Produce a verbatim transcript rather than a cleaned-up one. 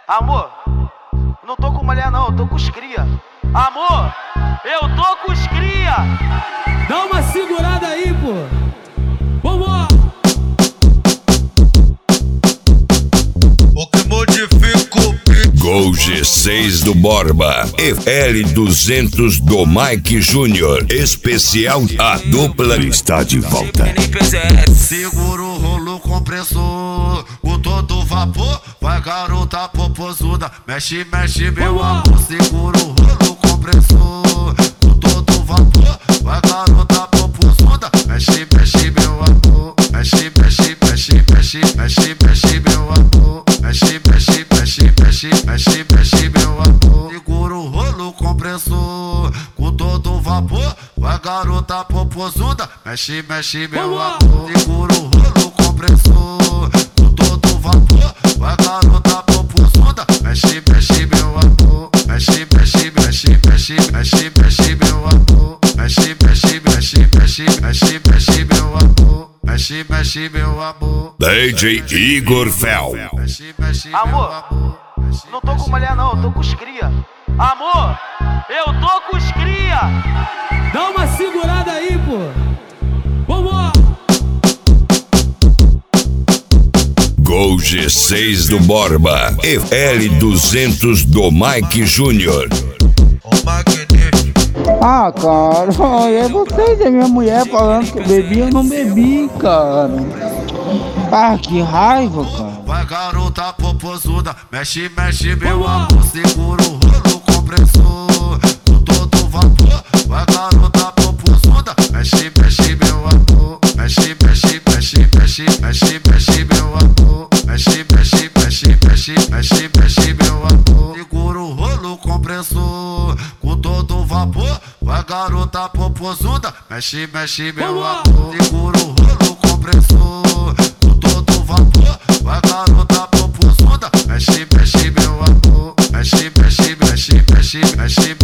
Amor, não tô com mulher não, eu tô com os cria. Amor, eu tô com os cria. Dá uma segurada aí, pô. Vamos! O que modifica o beat. Gol G seis do Borba e L duzentos do Mike Júnior. Especial, a dupla está de volta. Segura o rolo compressor com todo vapor. Vai garota popozuda, mexe, mexe meu amor. Segura o rolo compressor com todo vapor. Vai garota popozuda, mexe, mexe meu amor. Mexe, mexe, mexe, mexe, mexe, mexe meu amor. Mexe, mexe, mexe, mexe, mexe, mexe meu amor. Segura o rolo compressor com todo vapor. Vai garota popozuda, mexe, mexe meu amor. Segura o rolo compressor com todo vapor. Vai garota popozuda, mexe, mexe meu amor. Mexe, mexe, mexe, mexe, mexe, mexe meu amor. Mexe, mexe, mexe, mexe, mexe, mexe meu amor. Mexe, mexe meu amor. D J Igor Fel. Mexe, mexe meu Amor, amor. não tô com mulher não, eu tô com os cria. Amor, eu tô com os cria. Dá uma segurada aí, pô. Vamos! Gol G seis do Borba e L duzentos do Mike Júnior. O magnífico. Ah, cara, é vocês, é minha mulher falando que eu bebi, eu não bebi, cara. Ah, que raiva, cara. Vai garota popozuda, mexe, mexe meu amor. Segura o rolo compressor com todo vapor. Vai garota popozuda, mexe, mexe meu amor. Mexe, mexe, mexe, mexe, mexe, mexe meu amor. Mexe, mexe, mexe, mexe, mexe, mexe meu amor. Segura o rolo compressor com todo vapor. Vai garota popozuda, mexe, mexe meu amor. Segura o rolo compressor com todo vapor. Vai garota popozuda, mexe, mexe meu amor. Mexe, mexe, mexe, mexe, mexe,